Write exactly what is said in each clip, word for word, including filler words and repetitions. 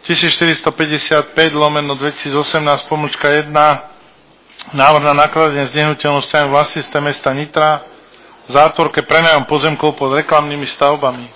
tisícštyristopäťdesiatpäť lomeno dvetisícosemnásť pomlčka jedna, návrh na nakladanie s nehnuteľnosťami vlastníctve mesta Nitra, v zátvorke prenajom pozemkov pod reklamnými stavbami.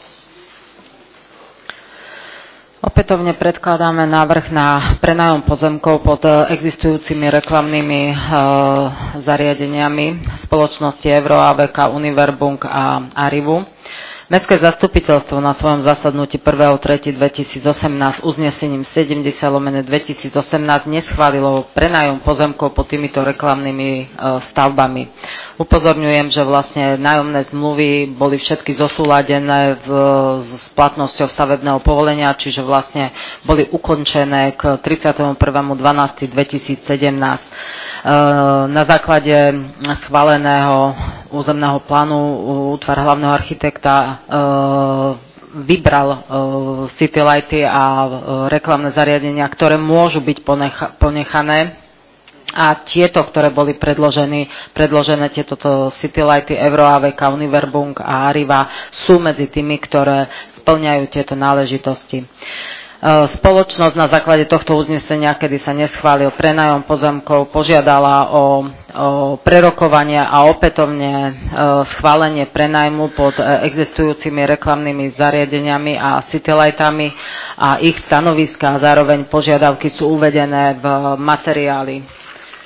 Opätovne predkladáme návrh na prenajom pozemkov pod existujúcimi reklamnými e, zariadeniami spoločnosti Euro, á vé ká, Univerbung a Arrivu. Mestské zastupiteľstvo na svojom zasadnutí prvého tretieho dvetisícosemnásť uznesením sedemdesiat lomeno dvetisícosemnásť neschválilo prenajom pozemkov pod týmito reklamnými e, stavbami. Upozorňujem, že vlastne nájomné zmluvy boli všetky zosúladené v, s platnosťou stavebného povolenia, čiže vlastne boli ukončené k tridsiateho prvého decembra dvetisícsedemnásť. E, na základe schváleného územného plánu útvar hlavného architekta vybral city lighty a reklamné zariadenia, ktoré môžu byť ponecha- ponechané. A tieto, ktoré boli predložené, predložené tieto city lighty Euro, á vé ká, Univerbung a Arriva, sú medzi tými, ktoré spĺňajú tieto náležitosti. Spoločnosť na základe tohto uznesenia, kedy sa neschválil prenajom pozemkov, požiadala o, o prerokovanie a opätovne schválenie prenajmu pod existujúcimi reklamnými zariadeniami a citylightami a ich stanoviska a zároveň požiadavky sú uvedené v materiáli.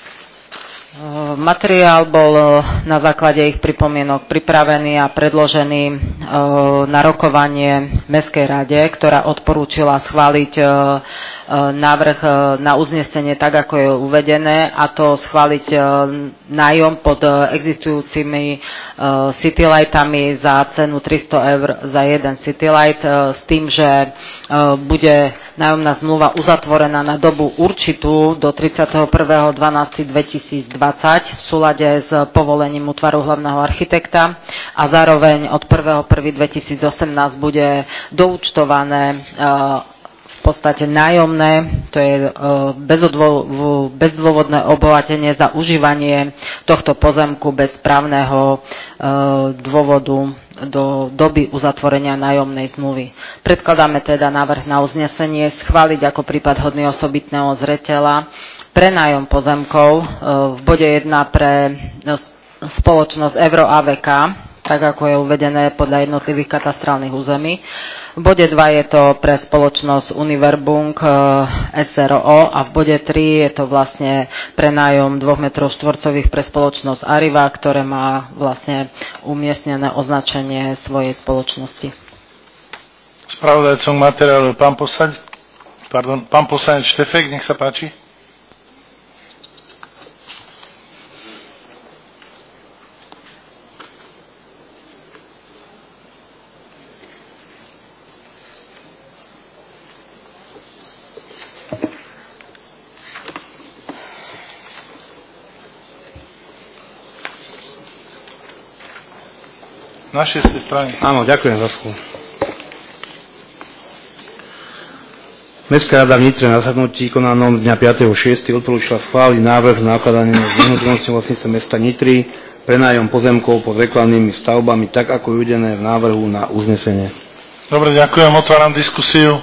Materiál bol na základe ich pripomienok pripravený a predložený na rokovanie Mestskej rade, ktorá odporúčila schváliť návrh na uznesenie tak, ako je uvedené, a to schváliť nájom pod existujúcimi citylightami za cenu tristo eur za jeden citylight s tým, že bude nájomná zmluva uzatvorená na dobu určitú do tridsiateho prvého decembra dvetisícdvadsať v súlade s povolením útvaru hlavného architekta a zároveň od prvého prvého dvetisícosemnásť bude doúčtované v podstate nájomné, to je bezdôvodné obohatenie za užívanie tohto pozemku bez právneho dôvodu do doby uzatvorenia nájomnej zmluvy. Predkladáme teda návrh na uznesenie schváliť ako prípad hodný osobitného zreteľa prenájom pozemkov v bode jedna pre spoločnosť Euro, á vé ká, tak ako je uvedené podľa jednotlivých katastrálnych území. V bode dva je to pre spoločnosť Univerbung es er ó a v bode tri je to vlastne prenájom dvoch metrov štvorcových pre spoločnosť Arriva, ktoré má vlastne umiestnené označenie svojej spoločnosti. Spravodajcom materiálu pán poslanec, pardon, pán poslanec Štefek, nech sa páči. Na šiestej strane. Áno, ďakujem za slovo. Mestská rada v Nitre na zasadnutí konanom dňa piateho šiesteho odporúčila schváliť návrh na nakladanie s nehnuteľnosťou vlastníctva mesta Nitry prenájom pozemkov pod reklamnými stavbami, tak ako je uvedené v návrhu na uznesenie. Dobre, ďakujem. Otváram diskusiu.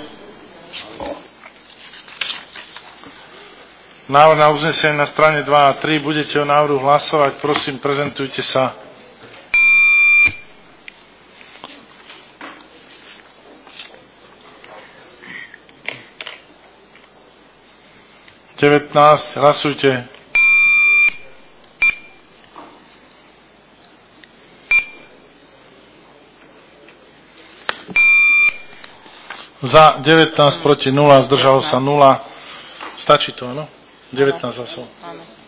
Návrh na uznesenie na strane dva a tri. Budete o návrhu hlasovať. Prosím, prezentujte sa. devätnásť, hlasujte. Za devätnásť, proti nula, zdržalo sa nula. Stačí to, áno? devätnásť hlasov.